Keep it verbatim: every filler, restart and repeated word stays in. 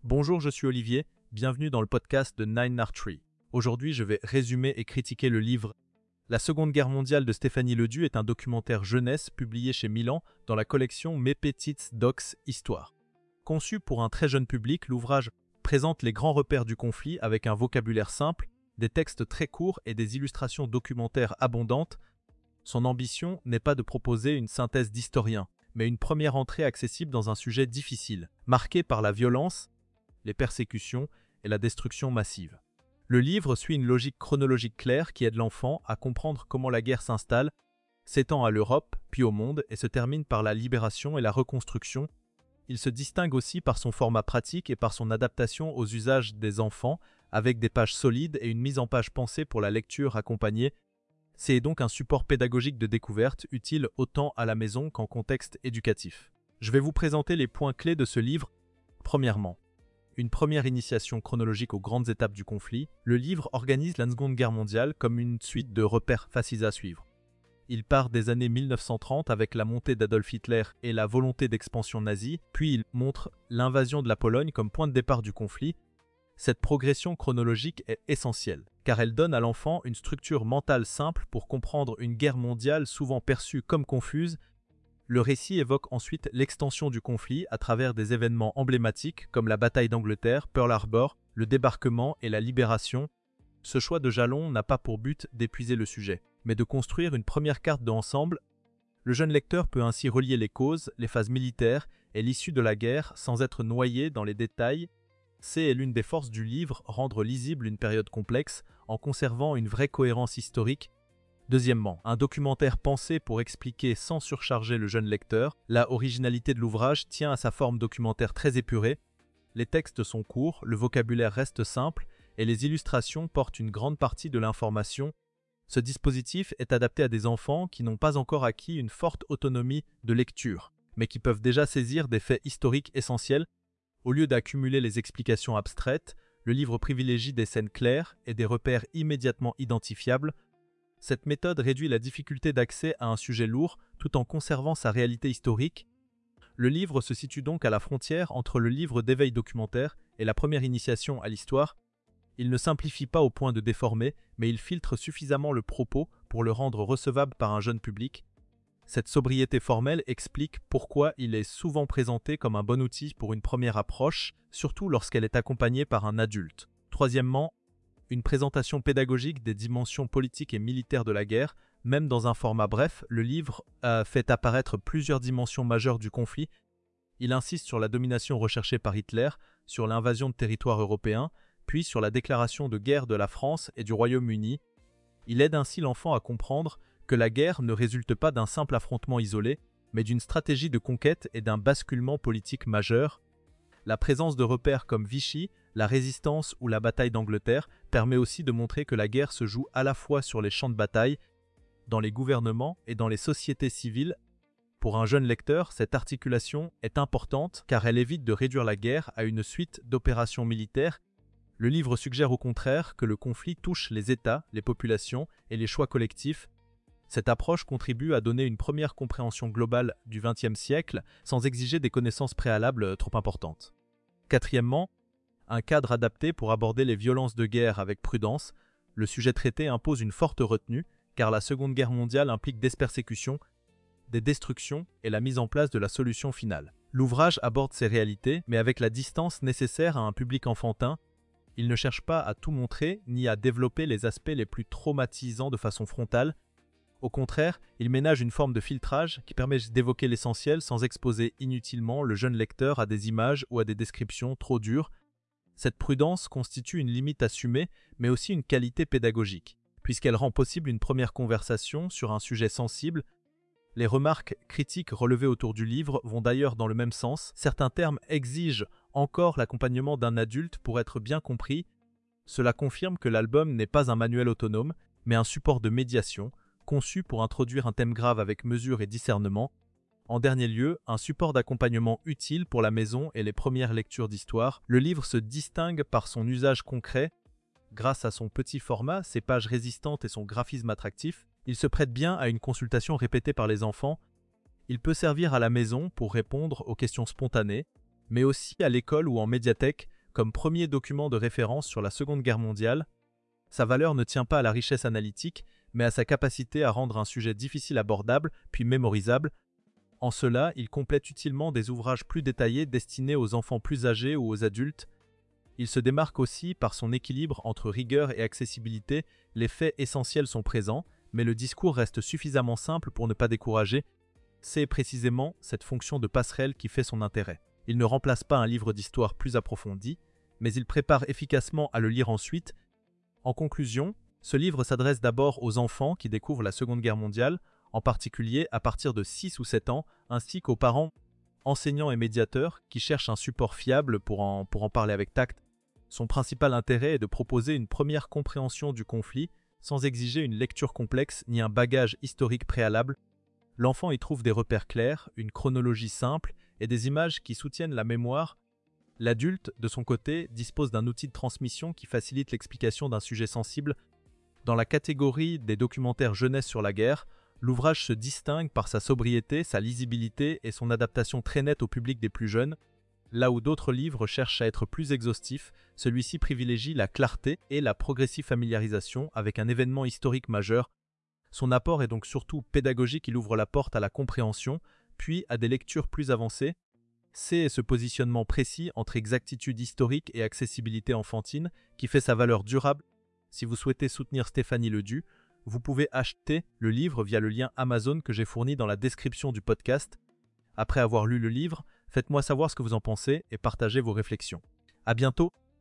Bonjour, je suis Olivier, bienvenue dans le podcast de Nine Art Tree. Aujourd'hui, je vais résumer et critiquer le livre La Seconde Guerre mondiale de Stéphanie Ledu est un documentaire jeunesse publié chez Milan dans la collection Mes Petites Docs Histoire. Conçu pour un très jeune public, l'ouvrage présente les grands repères du conflit avec un vocabulaire simple, des textes très courts et des illustrations documentaires abondantes. Son ambition n'est pas de proposer une synthèse d'historien, mais une première entrée accessible dans un sujet difficile, marqué par la violence, les persécutions et la destruction massive. Le livre suit une logique chronologique claire qui aide l'enfant à comprendre comment la guerre s'installe, s'étend à l'Europe, puis au monde, et se termine par la libération et la reconstruction. Il se distingue aussi par son format pratique et par son adaptation aux usages des enfants, avec des pages solides et une mise en page pensée pour la lecture accompagnée. C'est donc un support pédagogique de découverte utile autant à la maison qu'en contexte éducatif. Je vais vous présenter les points clés de ce livre. Premièrement, une première initiation chronologique aux grandes étapes du conflit. Le livre organise la Seconde Guerre mondiale comme une suite de repères faciles à suivre. Il part des années mille neuf cent trente avec la montée d'Adolf Hitler et la volonté d'expansion nazie, puis il montre l'invasion de la Pologne comme point de départ du conflit. Cette progression chronologique est essentielle, car elle donne à l'enfant une structure mentale simple pour comprendre une guerre mondiale souvent perçue comme confuse. Le récit évoque ensuite l'extension du conflit à travers des événements emblématiques comme la bataille d'Angleterre, Pearl Harbor, le débarquement et la libération. Ce choix de jalon n'a pas pour but d'épuiser le sujet, mais de construire une première carte d'ensemble. Le jeune lecteur peut ainsi relier les causes, les phases militaires et l'issue de la guerre sans être noyé dans les détails. C'est l'une des forces du livre, rendre lisible une période complexe en conservant une vraie cohérence historique. Deuxièmement, un documentaire pensé pour expliquer sans surcharger le jeune lecteur. La originalité de l'ouvrage tient à sa forme documentaire très épurée. Les textes sont courts, le vocabulaire reste simple et les illustrations portent une grande partie de l'information. Ce dispositif est adapté à des enfants qui n'ont pas encore acquis une forte autonomie de lecture, mais qui peuvent déjà saisir des faits historiques essentiels. Au lieu d'accumuler les explications abstraites, le livre privilégie des scènes claires et des repères immédiatement identifiables. Cette méthode réduit la difficulté d'accès à un sujet lourd tout en conservant sa réalité historique. Le livre se situe donc à la frontière entre le livre d'éveil documentaire et la première initiation à l'histoire. Il ne simplifie pas au point de déformer, mais il filtre suffisamment le propos pour le rendre recevable par un jeune public. Cette sobriété formelle explique pourquoi il est souvent présenté comme un bon outil pour une première approche, surtout lorsqu'elle est accompagnée par un adulte. Troisièmement, une présentation pédagogique des dimensions politiques et militaires de la guerre. Même dans un format bref, le livre a fait apparaître plusieurs dimensions majeures du conflit. Il insiste sur la domination recherchée par Hitler, sur l'invasion de territoires européens, puis sur la déclaration de guerre de la France et du Royaume-Uni. Il aide ainsi l'enfant à comprendre que la guerre ne résulte pas d'un simple affrontement isolé, mais d'une stratégie de conquête et d'un basculement politique majeur. La présence de repères comme Vichy, la résistance ou la bataille d'Angleterre permet aussi de montrer que la guerre se joue à la fois sur les champs de bataille, dans les gouvernements et dans les sociétés civiles. Pour un jeune lecteur, cette articulation est importante car elle évite de réduire la guerre à une suite d'opérations militaires. Le livre suggère au contraire que le conflit touche les États, les populations et les choix collectifs. Cette approche contribue à donner une première compréhension globale du vingtième siècle sans exiger des connaissances préalables trop importantes. Quatrièmement, un cadre adapté pour aborder les violences de guerre avec prudence. Le sujet traité impose une forte retenue car la Seconde Guerre mondiale implique des persécutions, des destructions et la mise en place de la solution finale. L'ouvrage aborde ces réalités, mais avec la distance nécessaire à un public enfantin. Il ne cherche pas à tout montrer ni à développer les aspects les plus traumatisants de façon frontale. Au contraire, il ménage une forme de filtrage qui permet d'évoquer l'essentiel sans exposer inutilement le jeune lecteur à des images ou à des descriptions trop dures. Cette prudence constitue une limite assumée, mais aussi une qualité pédagogique, puisqu'elle rend possible une première conversation sur un sujet sensible. Les remarques critiques relevées autour du livre vont d'ailleurs dans le même sens. Certains termes exigent encore l'accompagnement d'un adulte pour être bien compris. Cela confirme que l'album n'est pas un manuel autonome, mais un support de médiation, conçu pour introduire un thème grave avec mesure et discernement. En dernier lieu, un support d'accompagnement utile pour la maison et les premières lectures d'histoire. Le livre se distingue par son usage concret. Grâce à son petit format, ses pages résistantes et son graphisme attractif, il se prête bien à une consultation répétée par les enfants. Il peut servir à la maison pour répondre aux questions spontanées, mais aussi à l'école ou en médiathèque comme premier document de référence sur la Seconde Guerre mondiale. Sa valeur ne tient pas à la richesse analytique, mais à sa capacité à rendre un sujet difficile abordable, puis mémorisable. En cela, il complète utilement des ouvrages plus détaillés destinés aux enfants plus âgés ou aux adultes. Il se démarque aussi par son équilibre entre rigueur et accessibilité. Les faits essentiels sont présents, mais le discours reste suffisamment simple pour ne pas décourager. C'est précisément cette fonction de passerelle qui fait son intérêt. Il ne remplace pas un livre d'histoire plus approfondi, mais il prépare efficacement à le lire ensuite. En conclusion, ce livre s'adresse d'abord aux enfants qui découvrent la Seconde Guerre mondiale, en particulier à partir de six ou sept ans, ainsi qu'aux parents, enseignants et médiateurs qui cherchent un support fiable pour en, pour en parler avec tact. Son principal intérêt est de proposer une première compréhension du conflit, sans exiger une lecture complexe ni un bagage historique préalable. L'enfant y trouve des repères clairs, une chronologie simple et des images qui soutiennent la mémoire. L'adulte, de son côté, dispose d'un outil de transmission qui facilite l'explication d'un sujet sensible. Dans la catégorie des documentaires jeunesse sur la guerre, l'ouvrage se distingue par sa sobriété, sa lisibilité et son adaptation très nette au public des plus jeunes. Là où d'autres livres cherchent à être plus exhaustifs, celui-ci privilégie la clarté et la progressive familiarisation avec un événement historique majeur. Son apport est donc surtout pédagogique, il ouvre la porte à la compréhension, puis à des lectures plus avancées. C'est ce positionnement précis entre exactitude historique et accessibilité enfantine qui fait sa valeur durable. Si vous souhaitez soutenir Stéphanie Ledu, vous pouvez acheter le livre via le lien Amazon que j'ai fourni dans la description du podcast. Après avoir lu le livre, faites-moi savoir ce que vous en pensez et partagez vos réflexions. À bientôt!